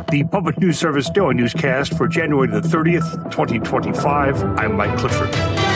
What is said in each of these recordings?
The Public News Service Daily Newscast for January the 30th, 2025. I'm Mike Clifford.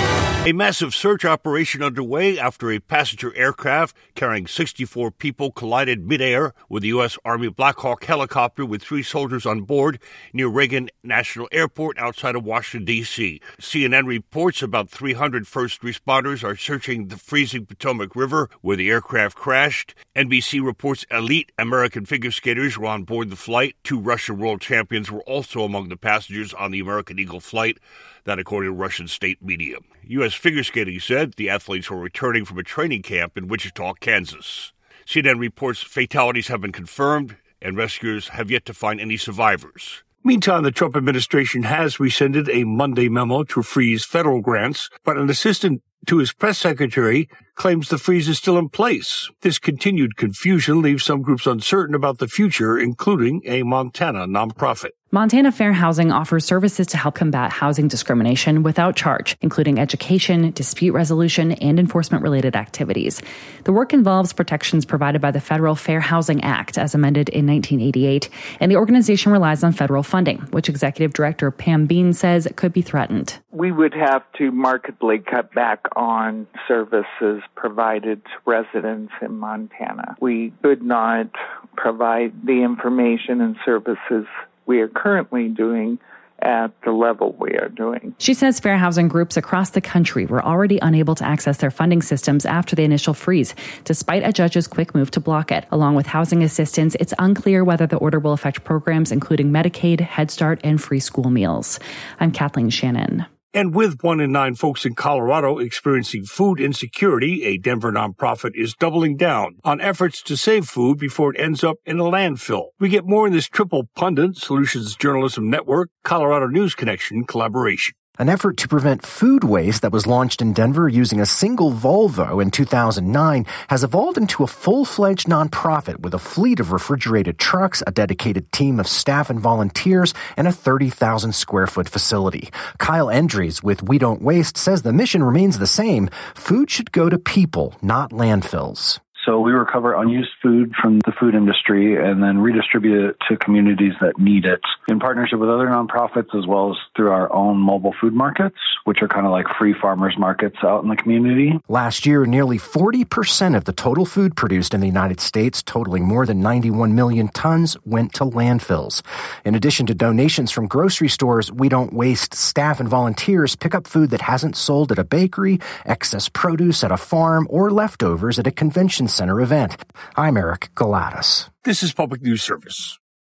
A massive search operation underway after a passenger aircraft carrying 64 people collided midair with the U.S. Army Black Hawk helicopter with 3 soldiers on board near Reagan National Airport outside of Washington, D.C. CNN reports about 300 first responders are searching the freezing Potomac River where the aircraft crashed. NBC reports elite American figure skaters were on board the flight. 2 Russian world champions were also among the passengers on the American Eagle flight. That according to Russian state media. U.S. figure skating said the athletes were returning from a training camp in Wichita, Kansas. CNN reports fatalities have been confirmed and rescuers have yet to find any survivors. Meantime, the Trump administration has rescinded a Monday memo to freeze federal grants, but an assistant to his press secretary claims the freeze is still in place. This continued confusion leaves some groups uncertain about the future, including a Montana nonprofit. Montana Fair Housing offers services to help combat housing discrimination without charge, including education, dispute resolution, and enforcement-related activities. The work involves protections provided by the Federal Fair Housing Act, as amended in 1988, and the organization relies on federal funding, which Executive Director Pam Bean says could be threatened. We would have to markedly cut back on services provided to residents in Montana. We could not provide the information and services we are currently doing at the level we are doing. She says fair housing groups across the country were already unable to access their funding systems after the initial freeze, despite a judge's quick move to block it. Along with housing assistance, it's unclear whether the order will affect programs including Medicaid, Head Start, and free school meals. I'm Kathleen Shannon. And with 1 in 9 folks in Colorado experiencing food insecurity, a Denver nonprofit is doubling down on efforts to save food before it ends up in a landfill. We get more in this Triple Pundit Solutions Journalism Network Colorado News Connection collaboration. An effort to prevent food waste that was launched in Denver using a single Volvo in 2009 has evolved into a full-fledged nonprofit with a fleet of refrigerated trucks, a dedicated team of staff and volunteers, and a 30,000-square-foot facility. Kyle Endries with We Don't Waste says the mission remains the same. Food should go to people, not landfills. So we recover unused food from the food industry and then redistribute it to communities that need it in partnership with other nonprofits as well as through our own mobile food markets, which are kind of like free farmers markets out in the community. Last year, nearly 40% of the total food produced in the United States, totaling more than 91 million tons, went to landfills. In addition to donations from grocery stores, We Don't Waste staff and volunteers pick up food that hasn't sold at a bakery, excess produce at a farm, or leftovers at a convention center event. I'm Eric Galatas. This is Public News Service.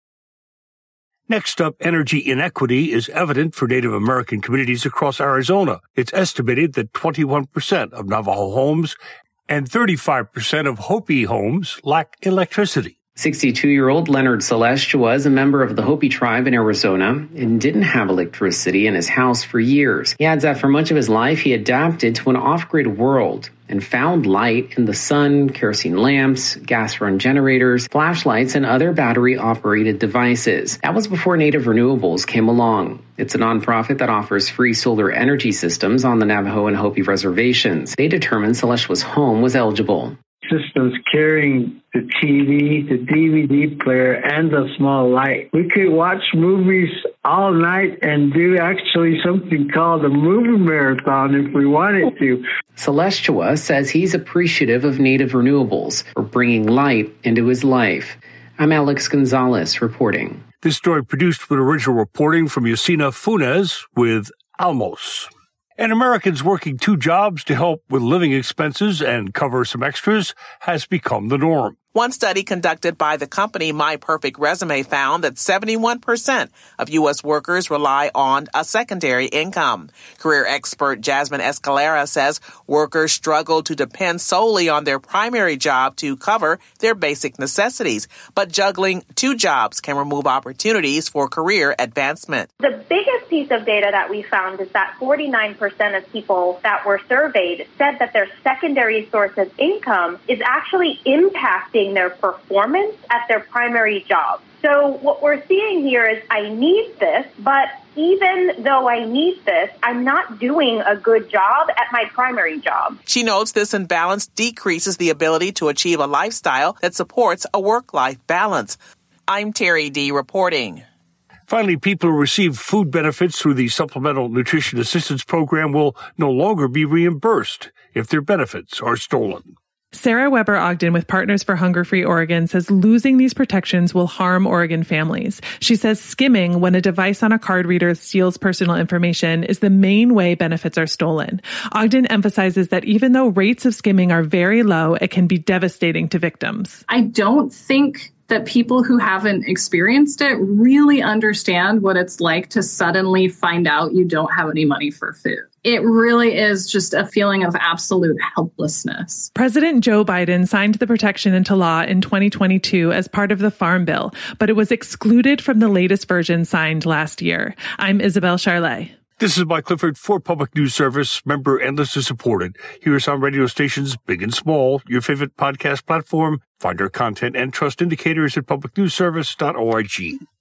Next up, energy inequity is evident for Native American communities across Arizona. It's estimated that 21% of Navajo homes and 35% of Hopi homes lack electricity. 62-year-old Leonard Celestua is a member of the Hopi tribe in Arizona and didn't have electricity in his house for years. He adds that for much of his life, he adapted to an off-grid world and found light in the sun, kerosene lamps, gas-run generators, flashlights, and other battery-operated devices. That was before Native Renewables came along. It's a nonprofit that offers free solar energy systems on the Navajo and Hopi reservations. They determined Celestia's home was eligible. Systems carrying the TV, the DVD player, and the small light. We could watch movies all night and do actually something called a movie marathon if we wanted to. Celestua says he's appreciative of Native Renewables for bringing light into his life. I'm Alex Gonzalez reporting. This story produced with original reporting from Yasina Funes with Almos. And Americans working 2 jobs to help with living expenses and cover some extras has become the norm. One study conducted by the company My Perfect Resume found that 71% of U.S. workers rely on a secondary income. Career expert Jasmine Escalera says workers struggle to depend solely on their primary job to cover their basic necessities, but juggling 2 jobs can remove opportunities for career advancement. The biggest piece of data that we found is that 49% of people that were surveyed said that their secondary source of income is actually impacting their performance at their primary job. So what we're seeing here is I need this, but even though I need this, I'm not doing a good job at my primary job. She notes this imbalance decreases the ability to achieve a lifestyle that supports a work-life balance. I'm Terry D. reporting. Finally, people who receive food benefits through the Supplemental Nutrition Assistance Program will no longer be reimbursed if their benefits are stolen. Sarah Weber Ogden with Partners for Hunger Free Oregon says losing these protections will harm Oregon families. She says skimming, when a device on a card reader steals personal information, is the main way benefits are stolen. Ogden emphasizes that even though rates of skimming are very low, it can be devastating to victims. I don't think that people who haven't experienced it really understand what it's like to suddenly find out you don't have any money for food. It really is just a feeling of absolute helplessness. President Joe Biden signed the protection into law in 2022 as part of the Farm Bill, but it was excluded from the latest version signed last year. I'm Isabel Charlet. This is Mike Clifford for Public News Service, member and listener supported. Here are some radio stations, big and small, your favorite podcast platform. Find our content and trust indicators at publicnewsservice.org.